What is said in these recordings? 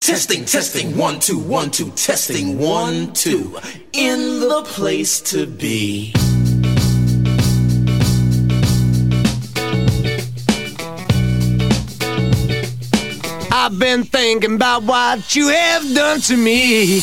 Testing, testing, 1, 2, 1, 2, testing, 1, 2. In the place to be. I've been thinking about what you have done to me.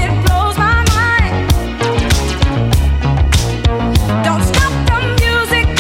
Don't stop the music.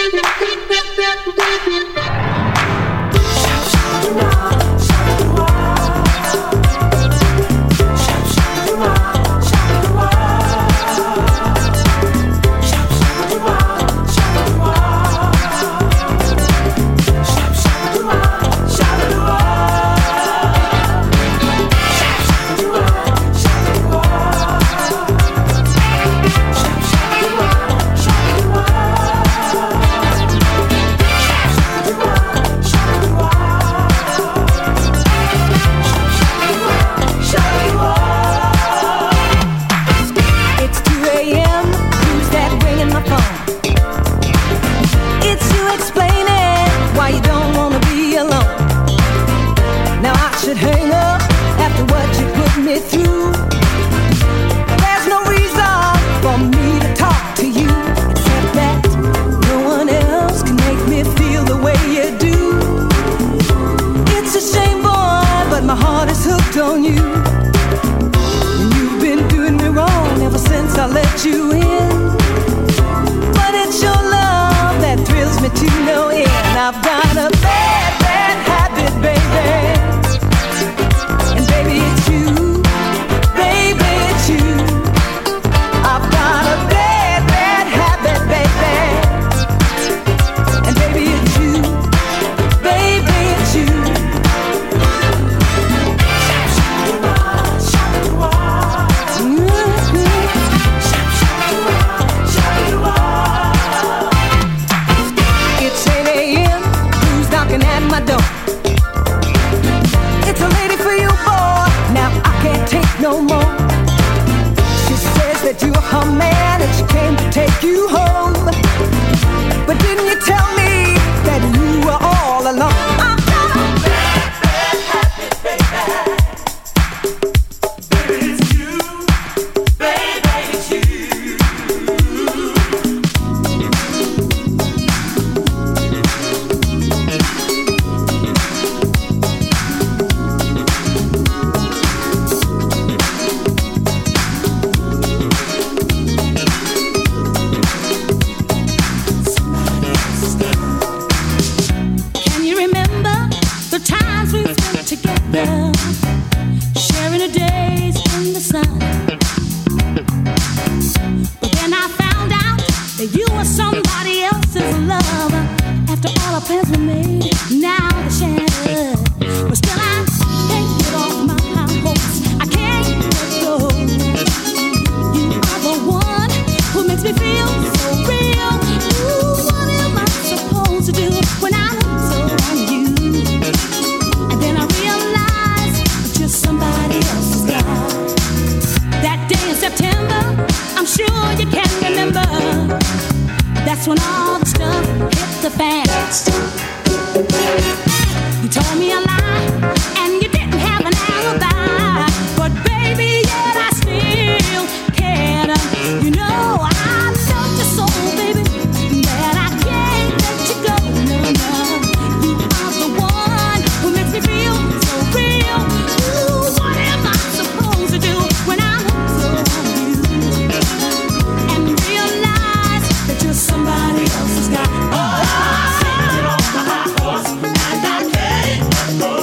Somebody else has got. Oh, sitting on my horse, and I can't go.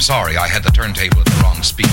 sorry, I had the turntable at the wrong speed.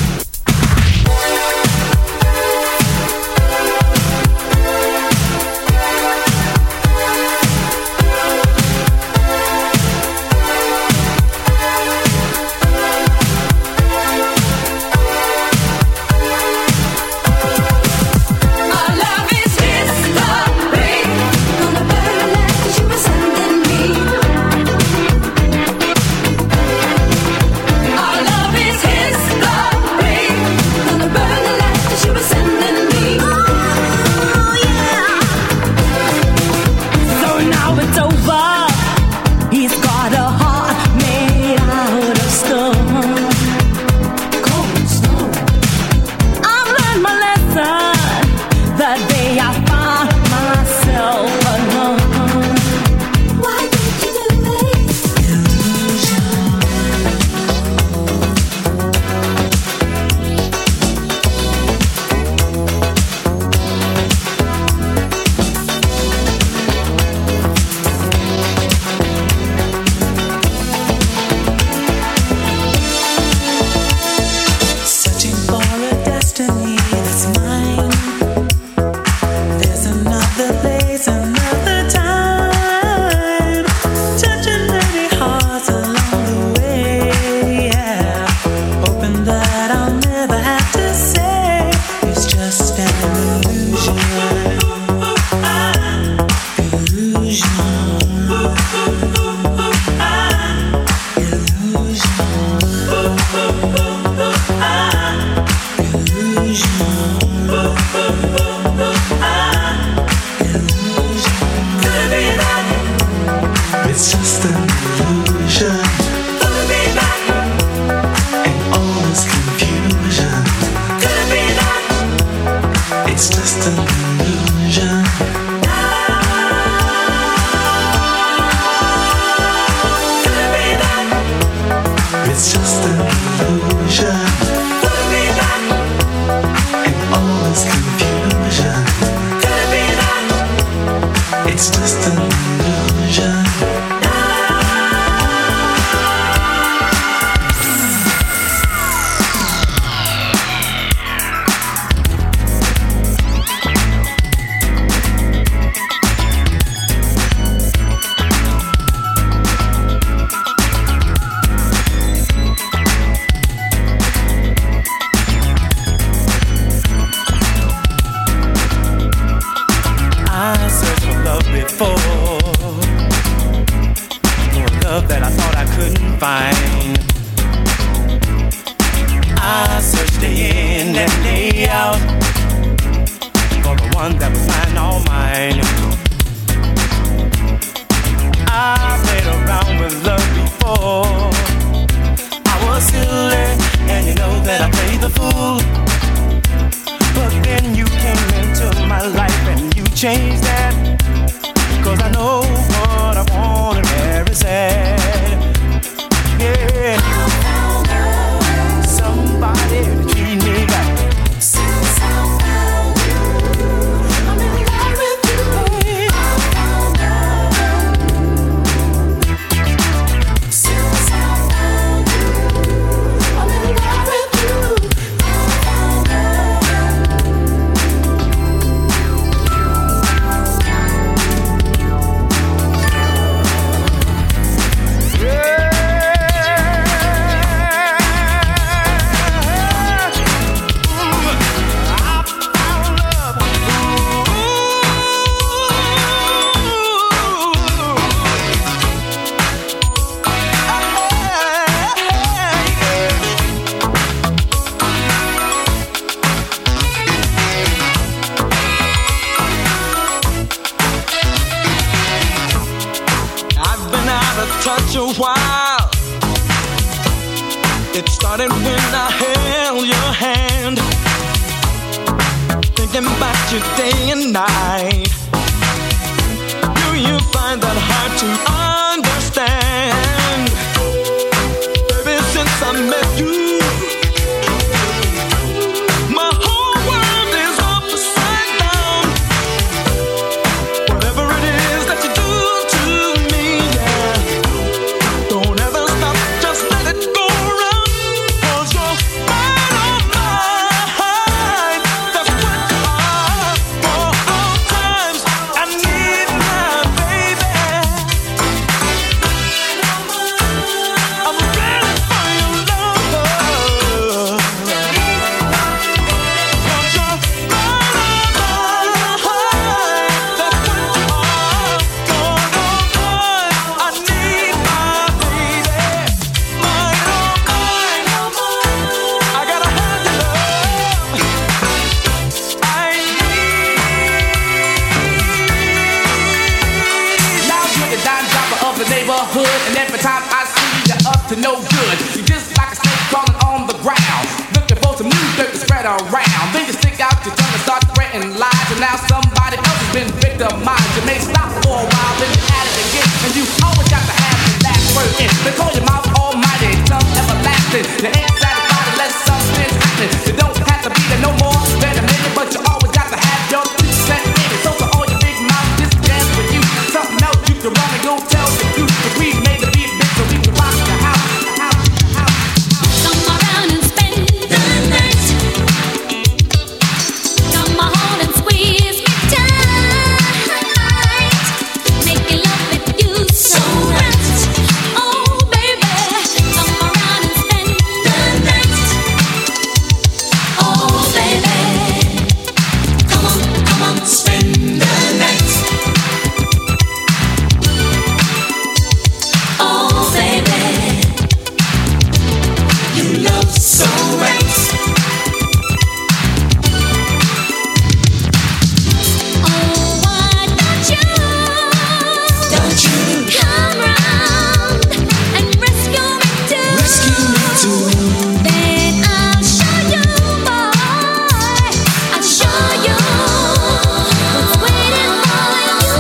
Don't ever stop, just let it go around. neighborhood, and every time I see you, you're up to no good. You're just like a snake crawling on the ground, looking for some new dirt to spread around. Then you stick out your tongue and start spreading lies, and now somebody else has been victimized. You may stop for a while, then you add it again, and you always got to have the last word in. They call your mouth almighty, tongue everlasting. You ain't satisfied unless something's happening. You don't have to be there no more than a minute, but you always got to have your 2 cents in it. So for all your big mouth, this dance with you. Something else you can run and go tell the truth. 'Cause we made the beat big so we can rock the house. Come around and spend the night. Come on and squeeze me tight. Making love with you so right. Oh baby, come around and spend the night. Oh baby, come on, spend the night. Oh baby, you love so right. Oh, why don't you come round and rescue me too? Then I'll show you, boy. I'll show you what's waiting for you.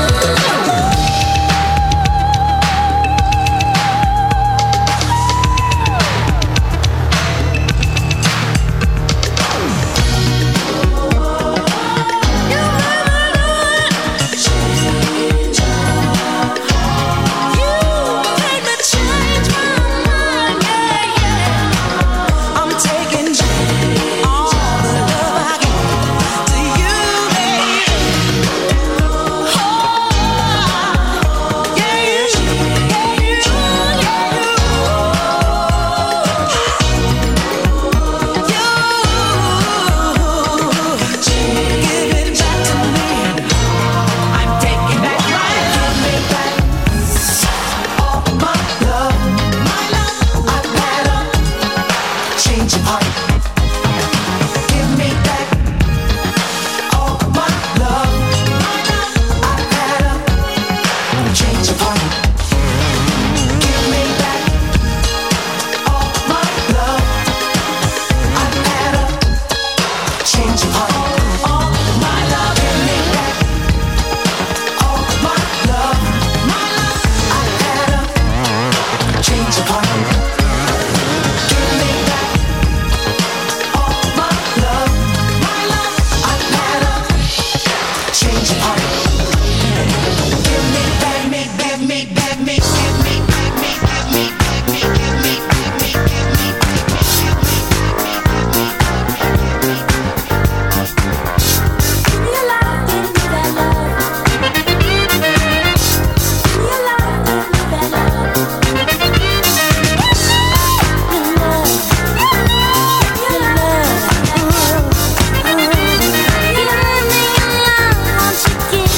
Give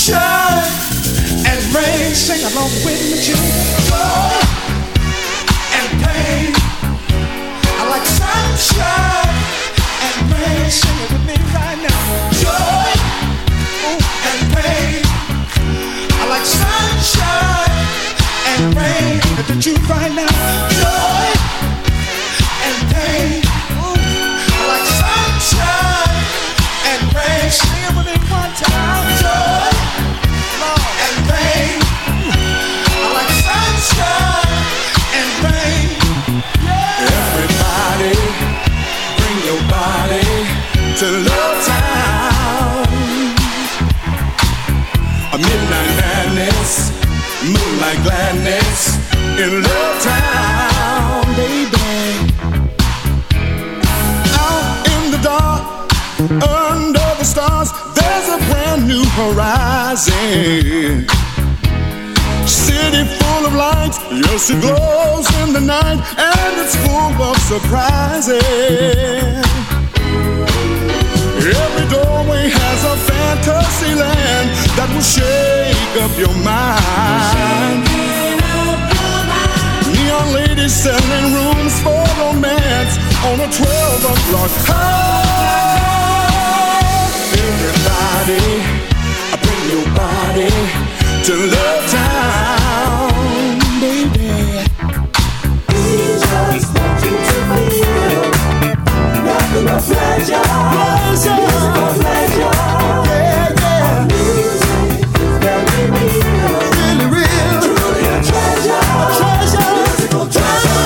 sunshine and rain. Sing along with me, children. Joy and pain. I like sunshine and rain. Sing it with me right now. Joy and pain. I like sunshine and rain. At the truth right now. Joy and pain. I like sunshine and rain. Sing it with me one time. Joy and pain. I like sunshine and rain. Everybody, bring your body to Love Town. A midnight madness, moonlight gladness in Love Town, baby. Out in the dark, under the stars, there's a brand new horizon. City full of lights, yes it glows in the night, and it's full of surprises. Every doorway has a fantasy land that will shake up your mind. Neon ladies selling rooms for romance on a 12 o'clock high. Everybody, bring your body to Love Town, baby. We just want you to feel nothing but pleasure. Musical pleasure. Yeah, yeah. Music is very real. Really real. Truly a treasure. A treasure. Musical treasure.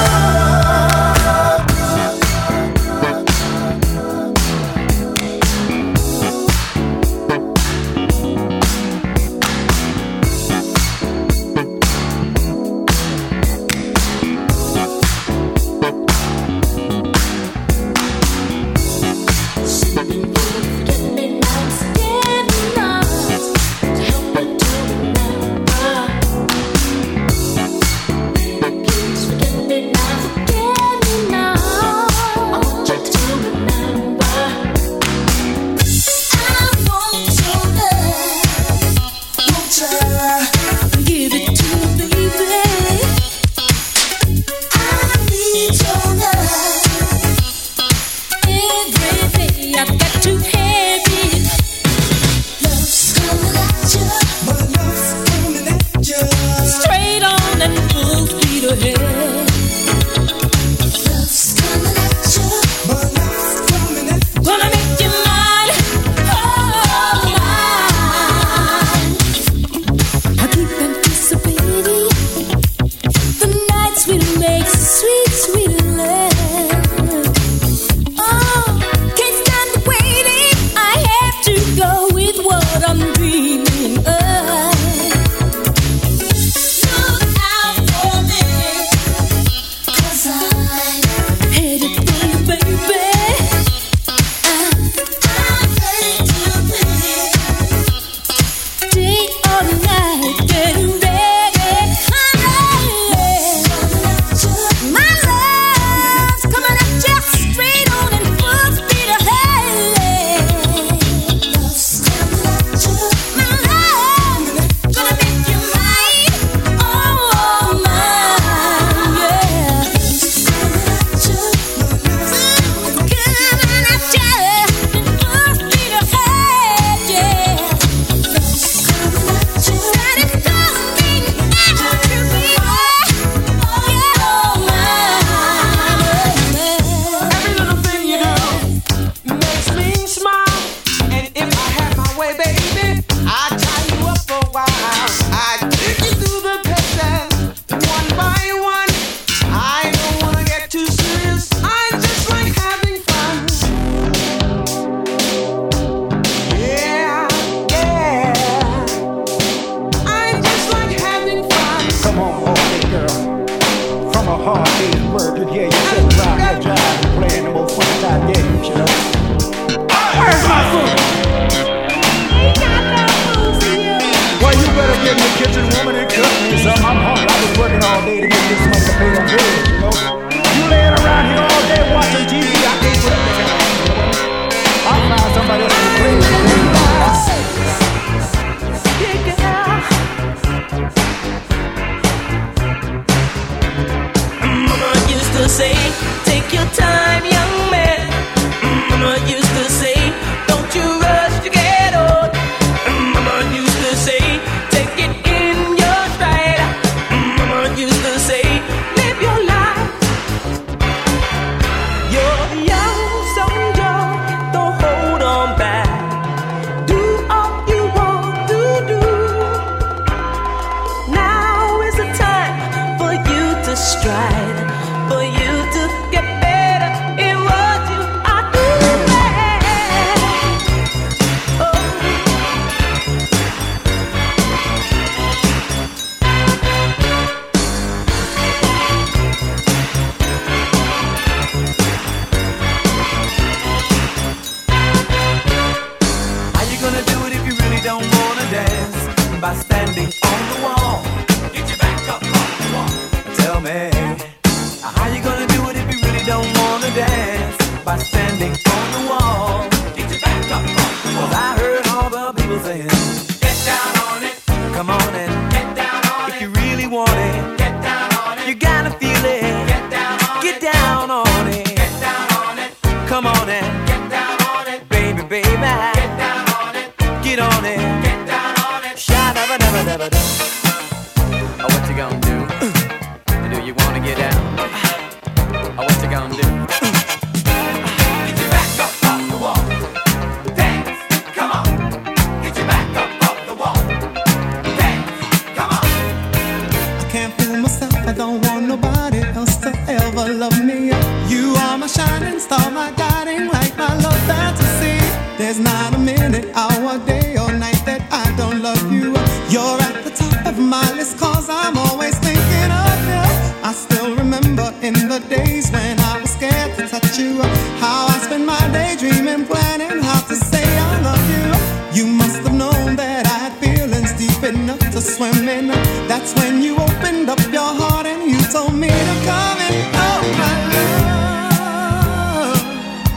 standing on the wall. Get your back up on the wall. Tell me, how you gonna do it if you really don't wanna dance? By standing on the wall. Get your back up on the wall. 'Cause I heard all the people saying, get down on it. Come on and get down on it. If you really want it, get down on it. You gotta feel it. Get down on it. Get down on it. Get down on it. Come on and get down on it. Baby, baby. Get down on it. Get on it. Get down on it. Sha-da-ba-da-ba-da-ba-da. Oh, what you gonna do? Do you wanna get down? Oh, what you gonna do? Get your back up off the wall. Dance, come on. Get your back up off the wall. Dance, come on. I can't fool myself, I don't want nobody else to ever love me. You are my shining star, my guiding light, my love fantasy. There's not a minute, hour, day or night that I don't love you. You're at the top of my list 'cause I'm always thinking of you. I still remember in the days when I was scared to touch you, how I spent my day dreaming, planning how to say I love you. You must have known that I had feelings deep enough to swim in. That's when you opened up your heart and you told me to come in. Oh my love,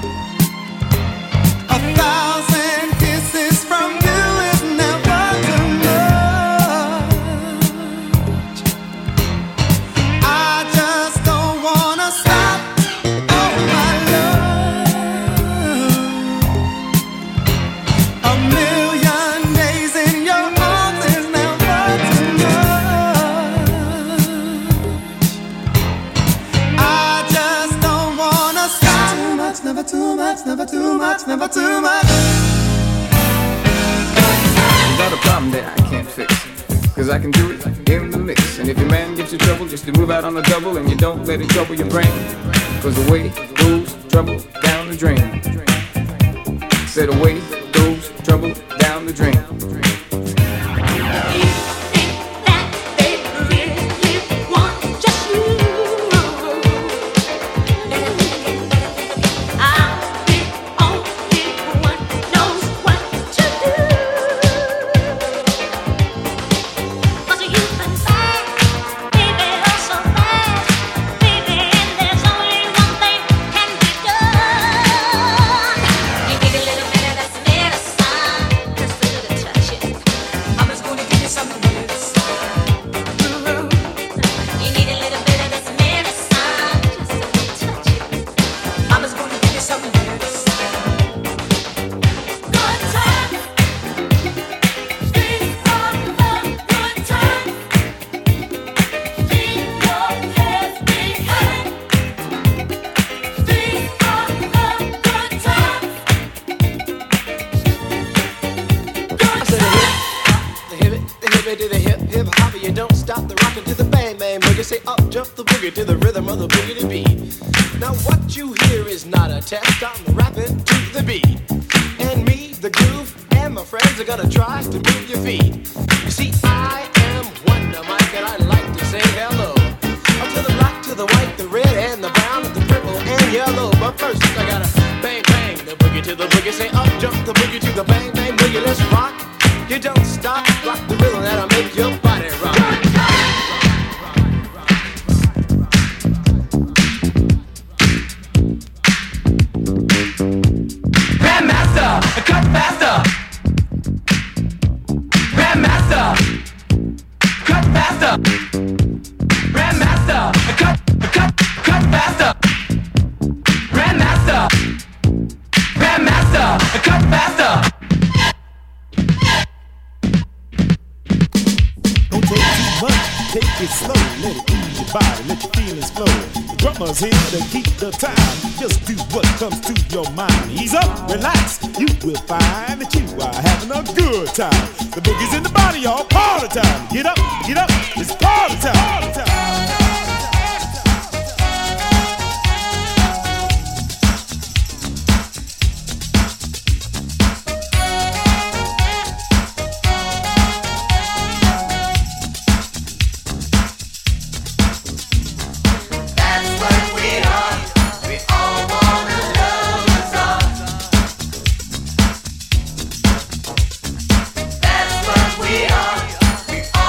1,000 kisses from you is never too much. I just don't wanna stop. Oh my love, a million days in your arms is never too much. I just don't wanna stop. Too much, never too much, never too much, never too much. You got a problem that I can't fix, 'cause I can do it in the mix. And if your man gives you trouble, just to move out on the double, and you don't let it trouble your brain, 'cause away goes trouble down the drain. Said away goes trouble down the drain. Say up, jump the boogie to the rhythm of the boogie beat. Now what you hear is not a test, I'm rapping to the beat. And me, the groove, and my friends are gonna try to move your feet. You see, I am Wonder Mike and I like to say hello. Up to the black, to the white, the red, and the brown, and the purple, and yellow. But first I gotta bang, bang, the boogie to the boogie. Say up, jump the boogie to the bang, bang, boogie. Let's rock. You don't stop, rock the rhythm that'll make your body rock. Cut faster! Grandmaster! Cut faster! Grandmaster! Cut faster! Grandmaster! Grandmaster! Cut faster! Don't take too much, take it slow. Let it ease your body, let your feelings flow. The drummer's here to keep the time. Just do what comes to your mind. Ease up, relax, you will find that you are having a good time. The boogie's in the body, y'all, party time. Get up, it's party time. Party time. We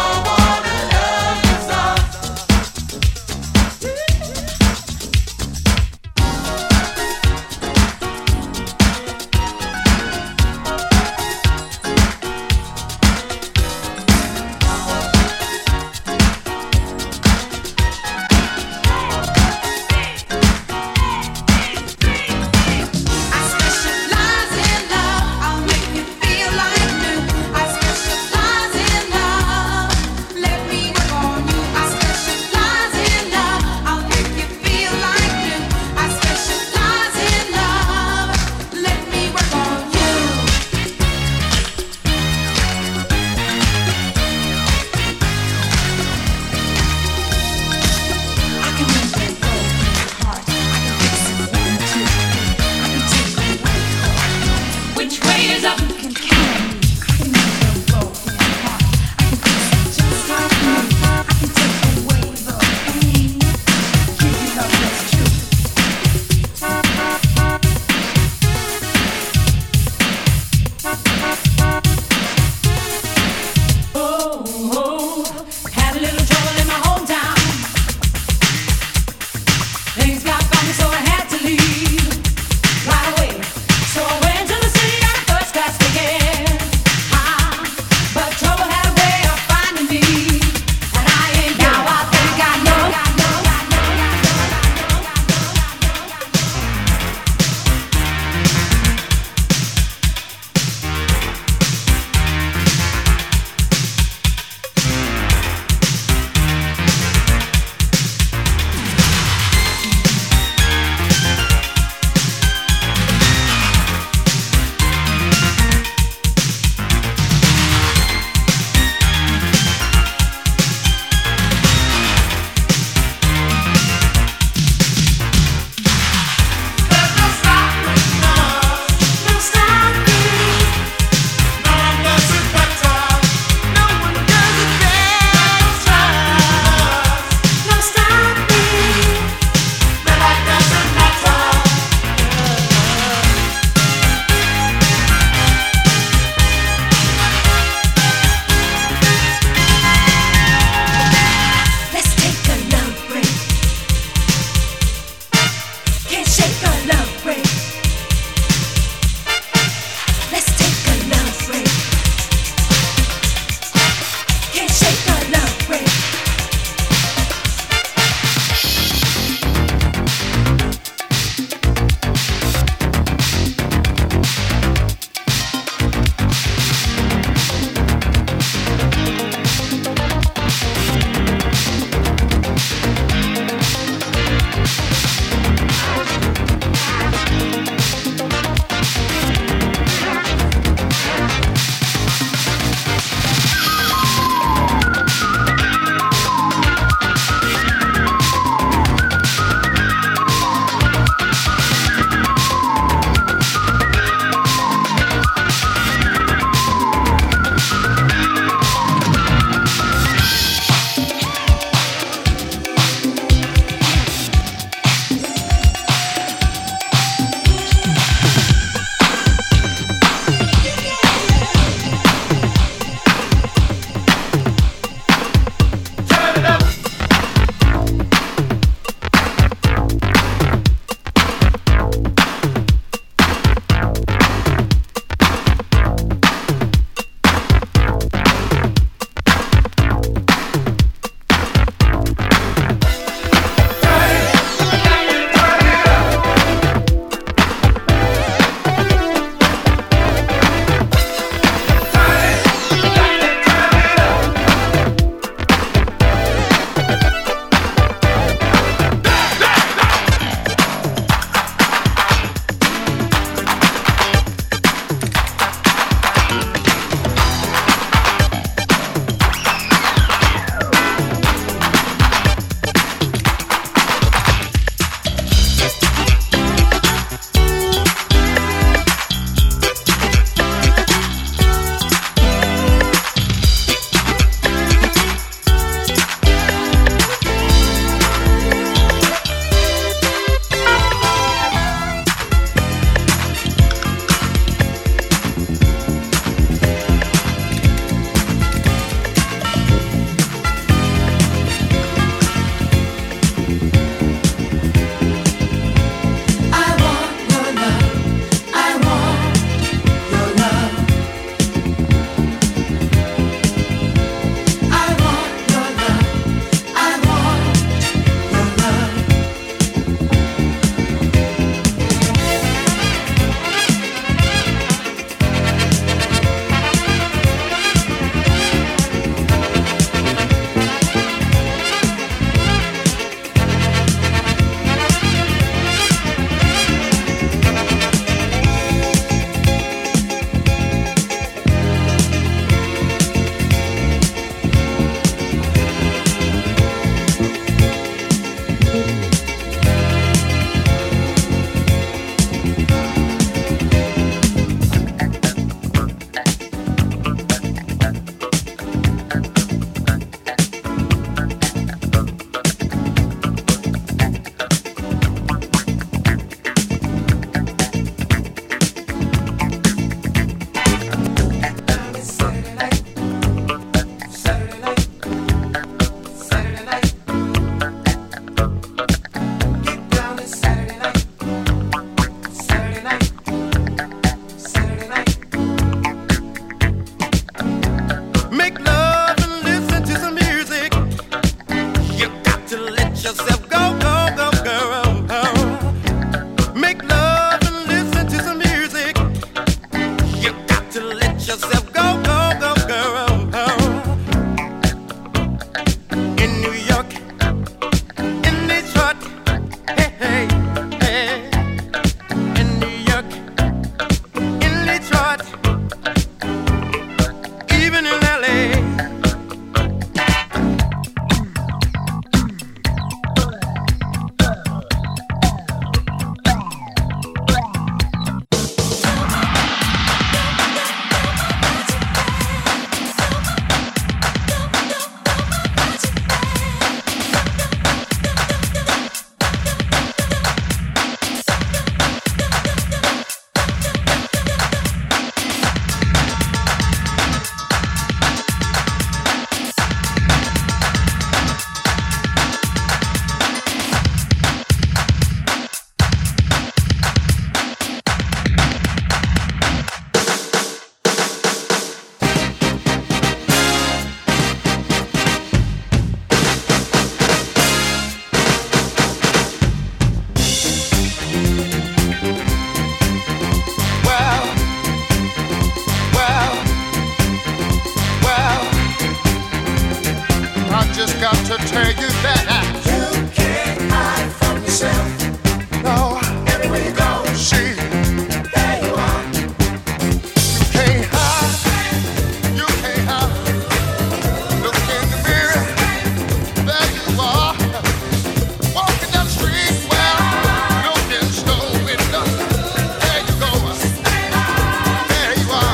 to tell you that you can't hide from yourself. No, everywhere you go, see, there you are. You can't hide, you can't hide. Look in the mirror, there you are. Walking down the street, well, looking so innocent. There you go, there you are.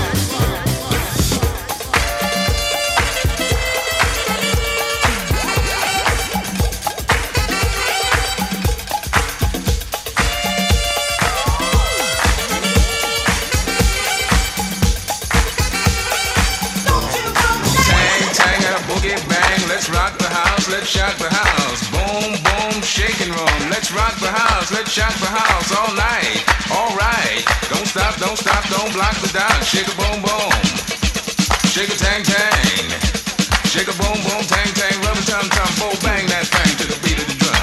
Let's rock the house, let's shock the house. Boom, boom, shaking room. Let's rock the house, let's shock the house all night. All right. Don't stop, don't block the dot. Shake a boom, boom. Shake a tang, tang. Shake a boom, boom, tang, tang. Rub a tum, tum, bo, bang that thing to the beat of the drum.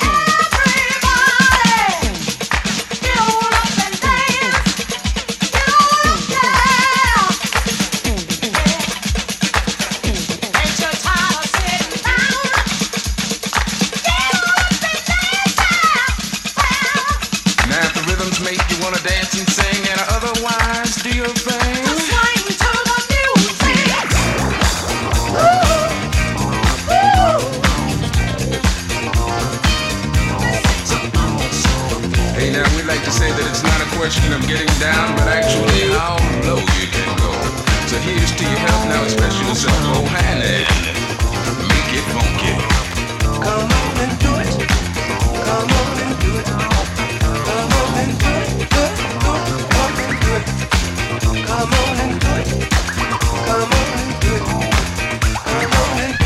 Question of getting down, but actually how low you can go. So here's to your health, now express yourself, go hand in, make it funky. Come on and do it. Come on and do it. Come on and do it. Come on and do it. Come on and do it. Come on and do it. Come on and do it.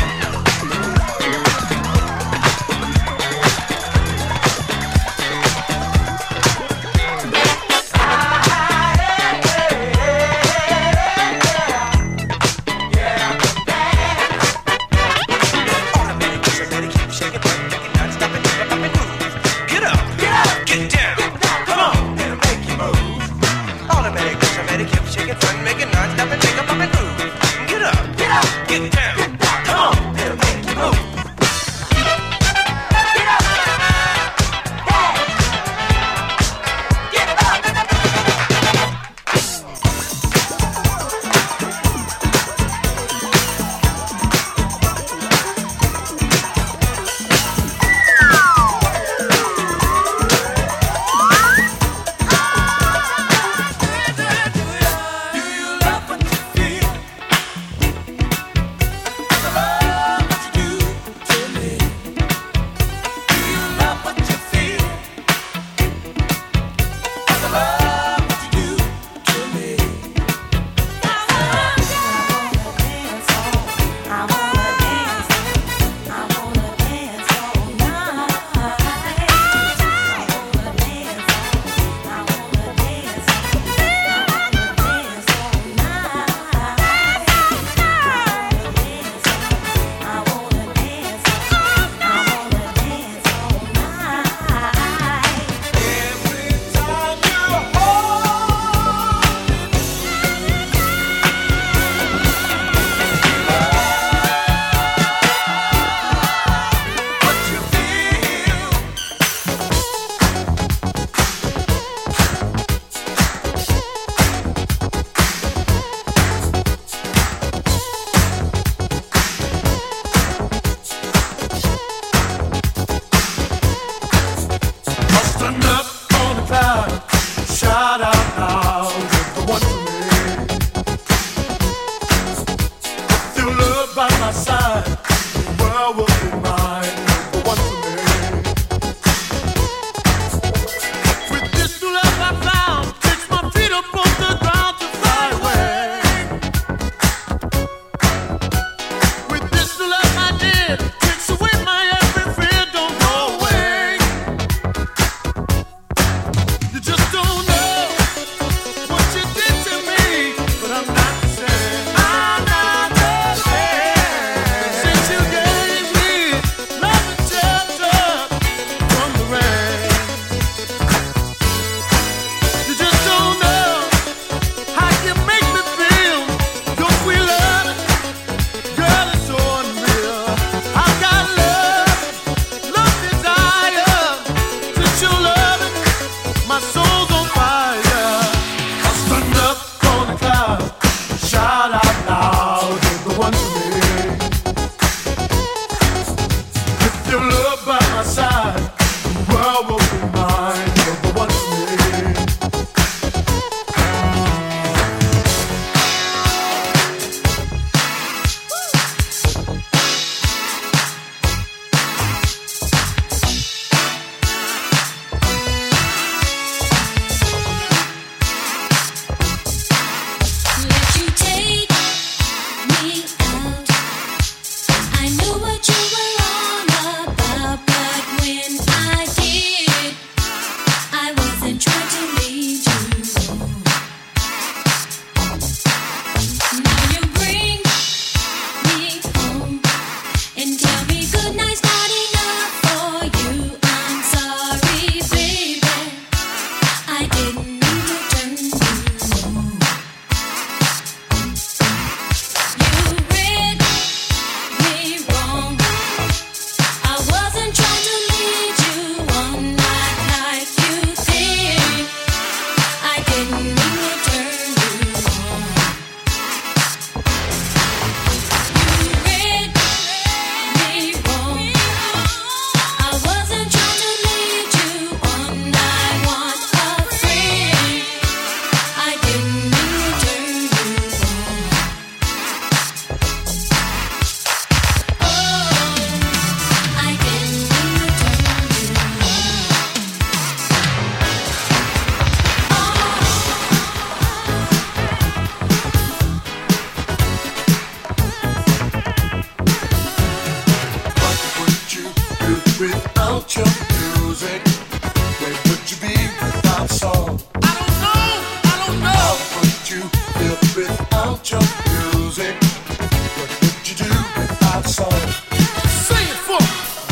your music. What would you do without a song? Sing it for me.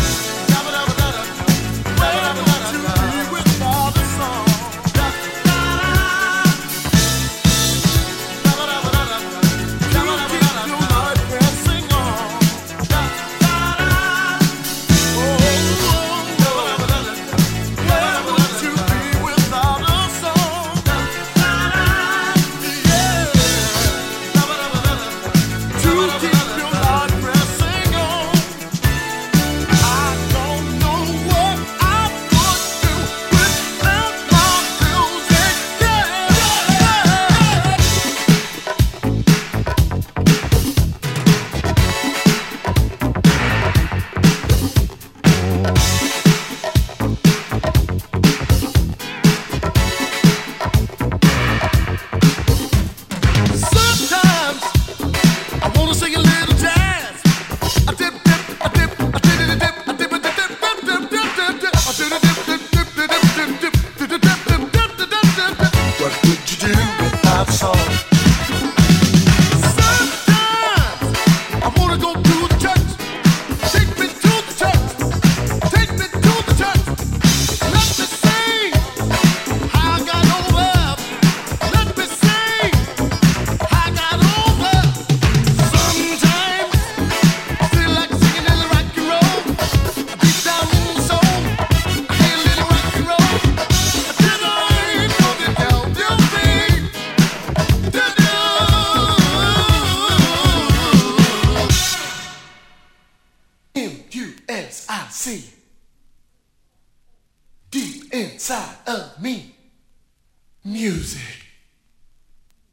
M-U-S-I-C. Deep inside of me, music.